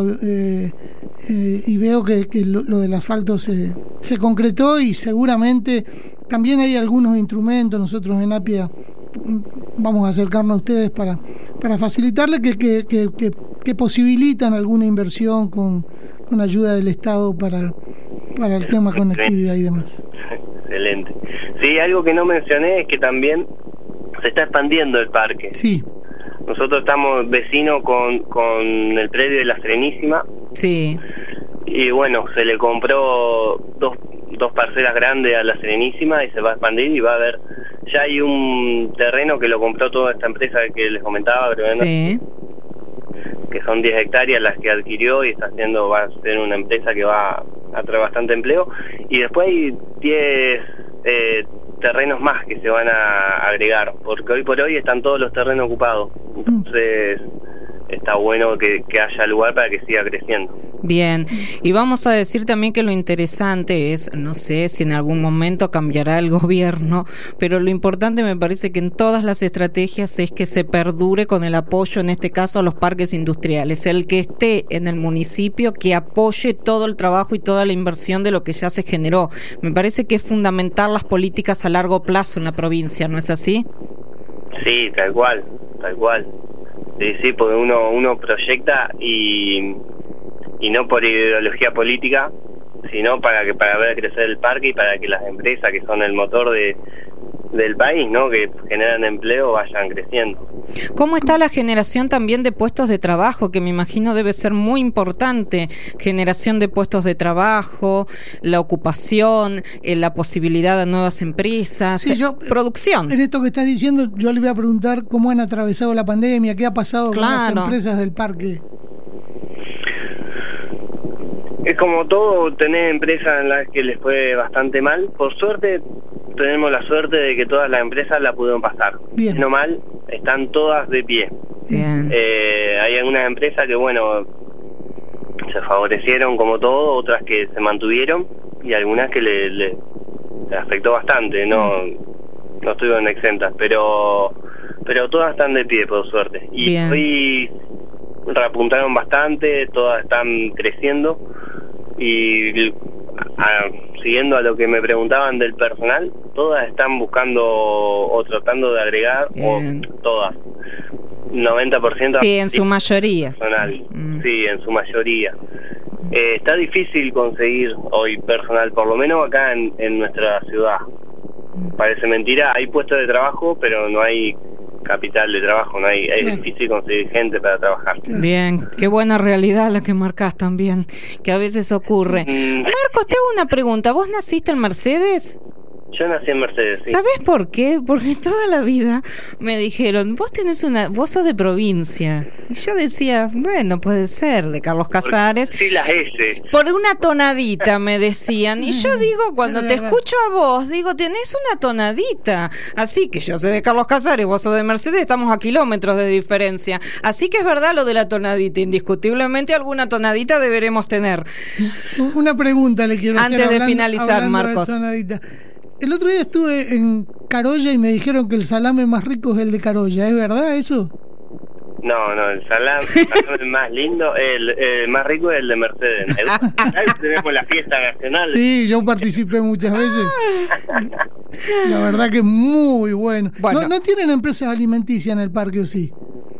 D: y veo que lo del asfalto se concretó, y seguramente también hay algunos instrumentos. Nosotros en APIA vamos a acercarnos a ustedes para facilitarles que posibilitan alguna inversión con ayuda del Estado para el tema conectividad y demás.
F: Excelente. Sí, algo que no mencioné es que también se está expandiendo el parque.
D: Sí.
F: Nosotros estamos vecinos con el predio de La Serenísima.
C: Sí.
F: Y bueno, se le compró dos parcelas grandes a La Serenísima y se va a expandir y va a haber... Ya hay un terreno que lo compró toda esta empresa que les comentaba,
C: Sí.
F: que son 10 hectáreas las que adquirió y va a ser una empresa que va a traer bastante empleo. Y después hay 10 terrenos más que se van a agregar, porque hoy por hoy están todos los terrenos ocupados. Entonces está bueno que haya lugar para que siga creciendo.
C: Bien, y vamos a decir también que lo interesante es, no sé si en algún momento cambiará el gobierno, pero lo importante me parece que en todas las estrategias es que se perdure con el apoyo, en este caso a los parques industriales, el que esté en el municipio que apoye todo el trabajo y toda la inversión de lo que ya se generó. Me parece que es fundamental las políticas a largo plazo en la provincia, ¿no es así?
F: Sí, tal cual. Sí, porque uno proyecta y no por ideología política, sino para ver crecer el parque y para que las empresas que son el motor del país, ¿no?, que generan empleo, vayan creciendo.
C: ¿Cómo está la generación también de puestos de trabajo? Que me imagino debe ser muy importante, generación de puestos de trabajo, la ocupación, la posibilidad de nuevas empresas,
D: sí,
C: producción.
D: En esto que estás diciendo, yo le voy a preguntar cómo han atravesado la pandemia, qué ha pasado con las empresas del parque.
F: Es como todo, tener empresas en las que les fue bastante mal. Por suerte, tenemos la suerte de que todas las empresas la pudieron pasar.
D: Bien.
F: No mal, están todas de pie.
C: Bien.
F: Hay algunas empresas que, bueno, se favorecieron como todo, otras que se mantuvieron y algunas que le afectó bastante. No estuvieron exentas, pero todas están de pie, por suerte. Y
C: bien.
F: Hoy repuntaron bastante, todas están creciendo y siguiendo a lo que me preguntaban del personal, todas están buscando o tratando de agregar,
C: bien.
F: o todas, 90%.
C: Sí, en su mayoría.
F: Personal, sí, en su mayoría. Está difícil conseguir hoy personal, por lo menos acá en nuestra ciudad. Parece mentira, hay puestos de trabajo, pero no hay capital de trabajo, no hay, es difícil conseguir gente para trabajar.
C: Bien, qué buena realidad la que marcás también, que a veces ocurre. Marcos, te hago una pregunta, ¿vos naciste en Mercedes?
F: Yo nací en Mercedes, sí.
C: ¿Sabés por qué? Porque toda la vida me dijeron, vos sos de provincia. Y yo decía, bueno, puede ser, de Carlos Casares.
F: Sí, las S.
C: Por una tonadita me decían. Y yo digo, cuando te escucho a vos, digo, tenés una tonadita. Así que yo soy de Carlos Casares, vos sos de Mercedes, estamos a kilómetros de diferencia. Así que es verdad lo de la tonadita. Indiscutiblemente alguna tonadita deberemos tener.
D: Una pregunta le quiero hacer.
C: Antes de finalizar, Marcos.
D: El otro día estuve en Carolla y me dijeron que el salame más rico es el de Carolla. ¿Es verdad eso?
F: No, el salame más lindo, el más rico es el de Mercedes. Tenemos la fiesta nacional.
D: Sí, yo participé muchas veces. La verdad que es muy bueno. ¿No tienen empresas alimenticias en el parque o sí?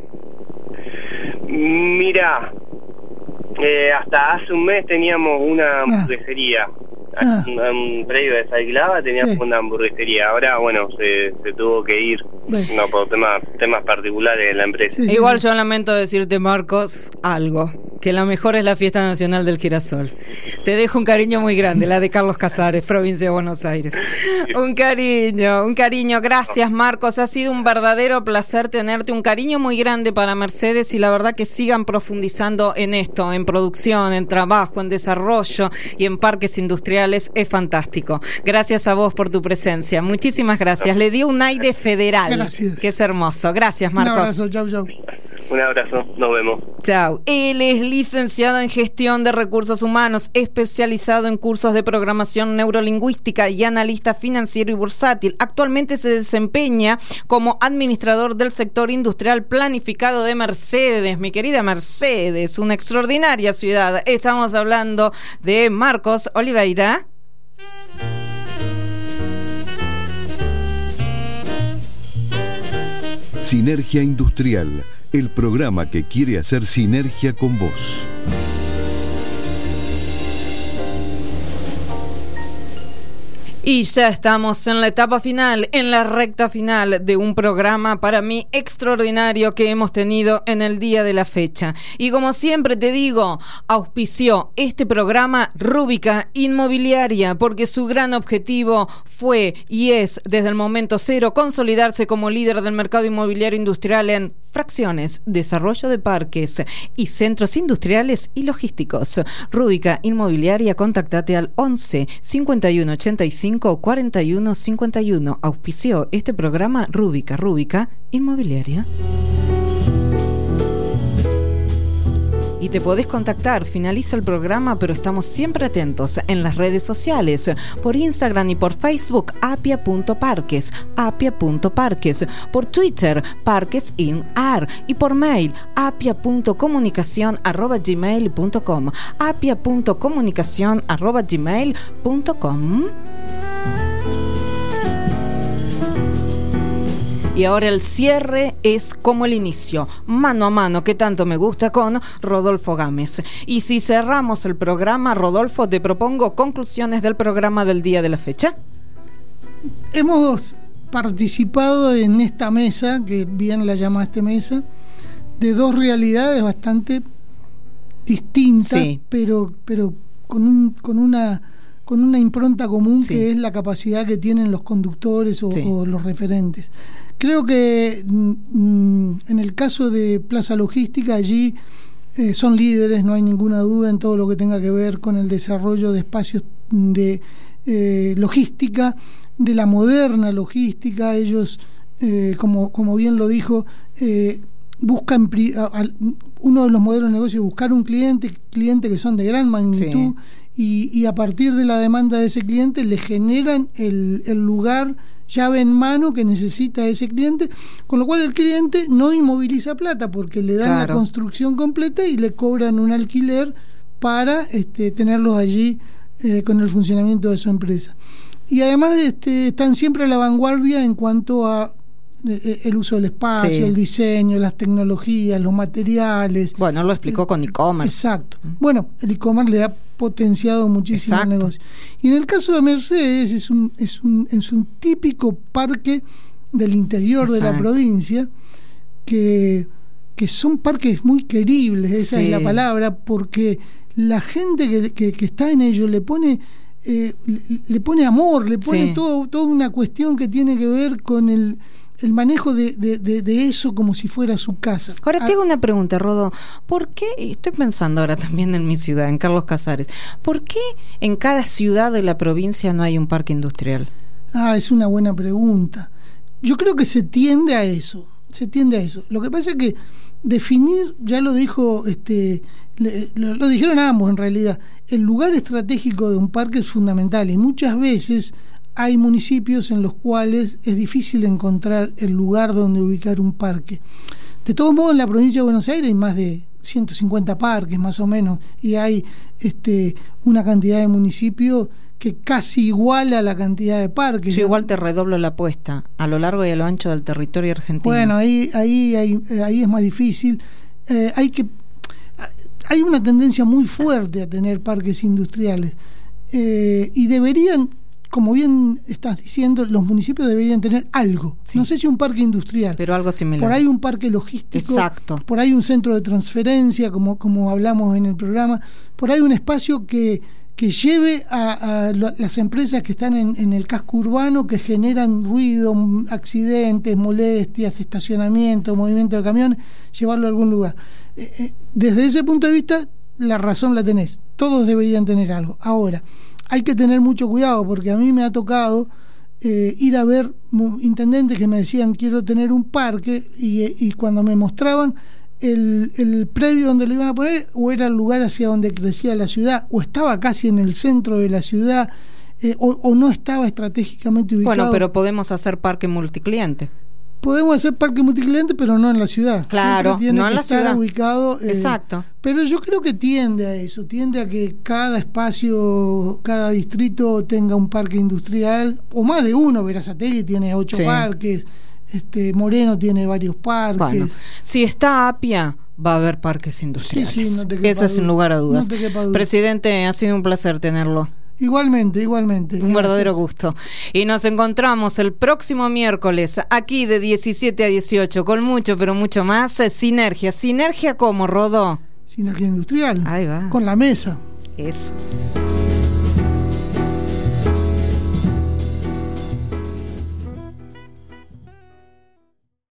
F: Mira, hasta hace un mes teníamos una hamburguesería. Un predio desalquilaba, teníamos una hamburguesería. Ahora, bueno, se tuvo que ir, no por temas particulares de la empresa.
C: Sí. Igual yo lamento decirte, Marcos, algo, que la mejor es la fiesta nacional del girasol. Te dejo un cariño muy grande, la de Carlos Casares, provincia de Buenos Aires. Un cariño. Gracias, Marcos. Ha sido un verdadero placer tenerte. Un cariño muy grande para Mercedes y la verdad que sigan profundizando en esto, en producción, en trabajo, en desarrollo y en parques industriales. Es fantástico. Gracias a vos por tu presencia. Muchísimas gracias. Le dio un aire federal.
D: Gracias.
C: Que es hermoso. Gracias, Marcos.
D: Un abrazo. Chau.
F: Un abrazo, nos vemos.
C: Chao. Él es licenciado en Gestión de Recursos Humanos, especializado en cursos de programación neurolingüística y analista financiero y bursátil. Actualmente se desempeña como administrador del sector industrial planificado de Mercedes. Mi querida Mercedes, una extraordinaria ciudad. Estamos hablando de Marcos Oliveira.
A: Sinergia Industrial, el programa que quiere hacer sinergia con vos.
C: Y ya estamos en la etapa final, en la recta final de un programa para mí extraordinario que hemos tenido en el día de la fecha. Y como siempre te digo, auspició este programa Rúbica Inmobiliaria, porque su gran objetivo fue y es desde el momento cero consolidarse como líder del mercado inmobiliario industrial en fracciones, desarrollo de parques y centros industriales y logísticos. Rúbica Inmobiliaria, contactate al 11 51 85 41 51. Auspició este programa Rúbica Inmobiliaria. Y te podés contactar, finaliza el programa, pero estamos siempre atentos en las redes sociales, por Instagram y por Facebook, apia.parques, por Twitter, parquesinar, y por mail, apia.comunicacion@gmail.com, apia.comunicacion@gmail.com. Y ahora el cierre es como el inicio, mano a mano, que tanto me gusta, con Rodolfo Gámez. Y si cerramos el programa, Rodolfo, te propongo conclusiones del programa del día de la fecha.
D: Hemos participado en esta mesa, que bien la llamaste mesa, de dos realidades bastante distintas, sí, pero con una impronta común, sí, que es la capacidad que tienen los conductores o los referentes. Creo que en el caso de Plaza Logística, allí son líderes, no hay ninguna duda, en todo lo que tenga que ver con el desarrollo de espacios de logística, de la moderna logística. Ellos, como bien lo dijo, buscan uno de los modelos de negocio, buscar un cliente que son de gran magnitud, sí, y a partir de la demanda de ese cliente le generan el lugar, llave en mano, que necesita ese cliente, con lo cual el cliente no inmoviliza plata, porque le dan, claro, la construcción completa y le cobran un alquiler para tenerlos allí con el funcionamiento de su empresa. Y además están siempre a la vanguardia en cuanto a el uso del espacio, sí, el diseño, las tecnologías, los materiales. Bueno, lo explicó con e-commerce. Exacto. Bueno, el e-commerce le ha potenciado muchísimo el negocio. Y en el caso de Mercedes es un típico parque del interior, exacto, de la provincia, que son parques muy queribles, esa, sí, es la palabra, porque la gente que está en ellos le pone amor, le pone, sí, toda una cuestión que tiene que ver con el manejo de eso como si fuera su casa. Ahora te hago una pregunta, Rodo. ¿Por qué, estoy pensando ahora también en mi ciudad, en Carlos Casares, ¿por qué en cada ciudad de la provincia no hay un parque industrial? Es una buena pregunta. Yo creo que se tiende a eso. Lo que pasa es que definir, ya lo dijo, lo dijeron ambos en realidad, el lugar estratégico de un parque es fundamental, y muchas veces hay municipios en los cuales es difícil encontrar el lugar donde ubicar un parque. De todos modos, en la provincia de Buenos Aires hay más de 150 parques más o menos, y hay una cantidad de municipios que casi iguala la cantidad de parques. Yo igual te redoblo la apuesta, a lo largo y a lo ancho del territorio argentino. Bueno, ahí es más difícil. Hay una tendencia muy fuerte a tener parques industriales, y deberían, como bien estás diciendo, los municipios deberían tener algo, sí, no sé si un parque industrial, pero algo similar, por ahí un parque logístico, exacto, por ahí un centro de transferencia, como hablamos en el programa, por ahí un espacio que lleve a las empresas que están en el casco urbano, que generan ruido, accidentes, molestias, estacionamiento, movimiento de camiones, llevarlo a algún lugar. Desde ese punto de vista, la razón la tenés, todos deberían tener algo. Ahora, hay que tener mucho cuidado, porque a mí me ha tocado ir a ver intendentes que me decían quiero tener un parque, y cuando me mostraban el predio donde lo iban a poner, o era el lugar hacia donde crecía la ciudad, o estaba casi en el centro de la ciudad, o no estaba estratégicamente ubicado.
C: Bueno, pero podemos hacer parque multicliente.
D: Podemos hacer parque multicliente, pero no en la ciudad.
C: Claro,
D: tiene
C: no en
D: que
C: la
D: estar
C: ciudad.
D: ubicado.
C: Exacto.
D: Pero yo creo que tiende a eso, tiende a que cada espacio, cada distrito tenga un parque industrial, o más de uno. Berazategui tiene 8
C: Sí.
D: parques, Moreno tiene varios parques.
C: Bueno, si está Apia, va a haber parques industriales.
D: Sí, no te quepa
C: Eso sin
D: duda.
C: lugar a dudas.
D: No te quepa duda.
C: Presidente, ha sido un placer tenerlo.
D: Igualmente.
C: Un
D: Gracias.
C: verdadero gusto. Y nos encontramos el próximo miércoles, aquí de 17 a 18, con mucho, pero mucho más. Sinergia. ¿Sinergia cómo, Rodó?
D: Sinergia industrial.
C: Ahí va.
D: Con la mesa.
C: Eso.